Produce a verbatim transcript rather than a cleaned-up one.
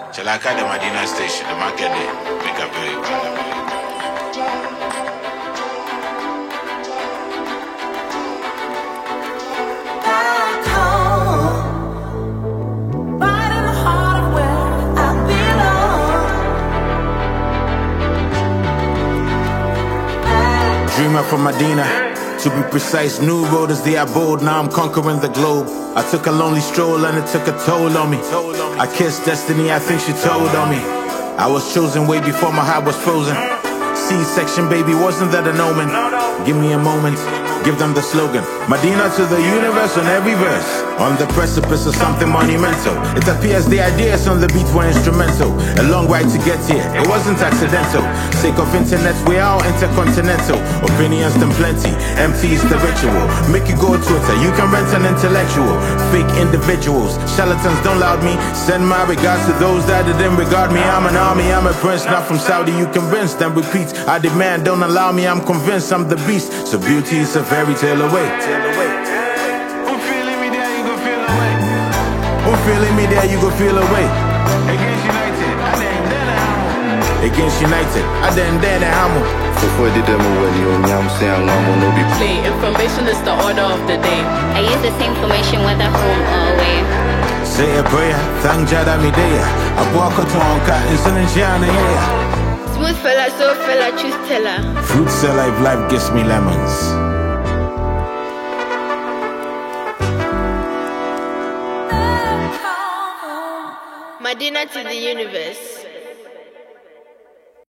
Chalaka the Medina station, the market there. Make up very Back home, right in the heart of where I belong. Dreamer from Medina. To be precise, new road is the abode. Now I'm conquering the globe. I took a lonely stroll and it took a toll on me. I kissed destiny, I think she told on me. I was chosen way before my heart was frozen. C-section, baby, wasn't that an omen? Give me a moment, give them the slogan. Medina to the universe on every verse. On the precipice of something monumental. It appears the ideas on the beat were instrumental. A long ride to get here, it wasn't accidental. Sake of internet, we are all intercontinental. Opinions them plenty, empty is the ritual. Make you go Twitter, you can rent an intellectual. Fake individuals, charlatans don't loud me. Send my regards to those that didn't regard me. I'm an army, I'm a prince, not from Saudi. You convinced, then repeat. I demand, don't allow me, I'm convinced I'm the beast. So beauty is a fairy tale away. Who feeling me there, you go feel away. Who feeling me there, you go feel away. Against United, I didn't dare hammer. Against United, I didn't dare hammer. Before the demo when you nyam say I'm no be play. Information is the order of the day. I use the same information whether home or away. Say a prayer, thank Jada Midea. I walk a tonka, instant in Gianna here. Smooth fella, so fella, choose teller. Fruit seller if life gives me lemons. Medina to the universe.